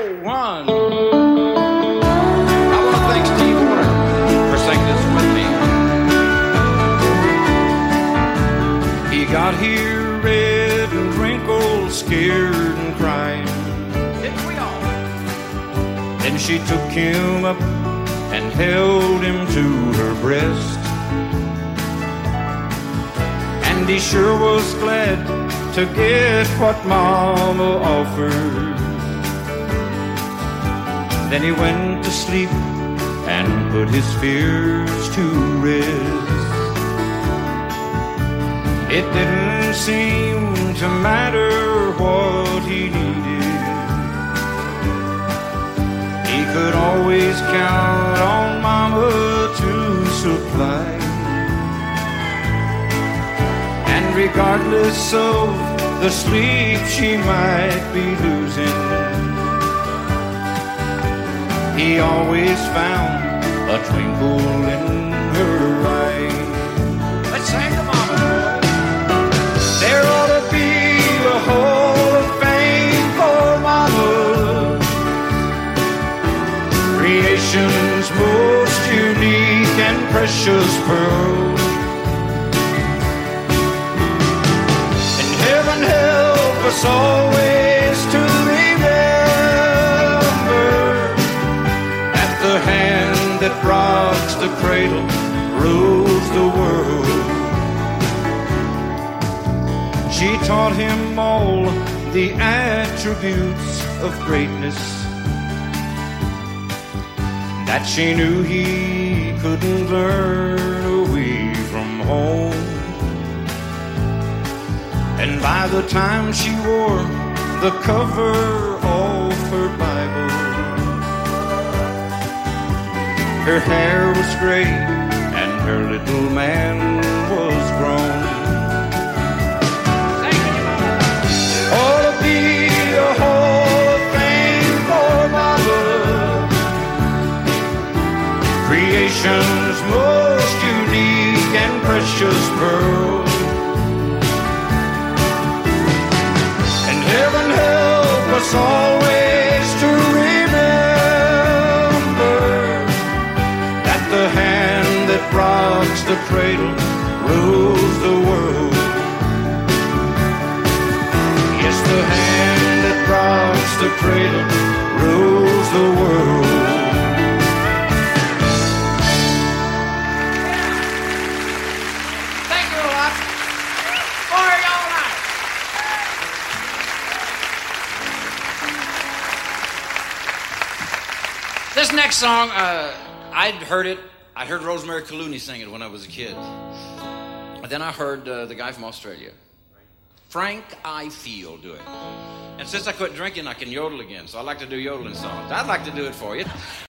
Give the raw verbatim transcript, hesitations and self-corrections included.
one. I want to thank Steve Warner for singing this with me. He got here red and wrinkled, scared and crying. Didn't we all? Then she took him up and held him to her breast. And he sure was glad to get what Mama offered. Then he went to sleep and put his fears to rest. It didn't seem to matter what he needed. He could always count on Mama to supply. And regardless of the sleep she might be losing, he always found a twinkle in her eye. Let's sing to Mama. There ought to be a hall of fame for Mama, creation's most unique and precious pearl. And heaven help us always to remember that the hand that rocks the cradle rules the world. She taught him all the attributes of greatness that she knew he couldn't learn away from home. And by the time she wore the cover of her Bible, her hair was gray and her little man was grown. Ought to be a hall of fame for Mama, creation's most unique and precious pearl. And heaven help us always to remember that the hand that rocks the cradle rules the world. Yes, the hand that rocks the cradle rules the world. This next song, uh, I'd heard it. I heard Rosemary Clooney sing it when I was a kid. But then I heard uh, the guy from Australia, Frank Ifield, do it. And since I quit drinking, I can yodel again. So I like to do yodeling songs. I'd like to do it for you.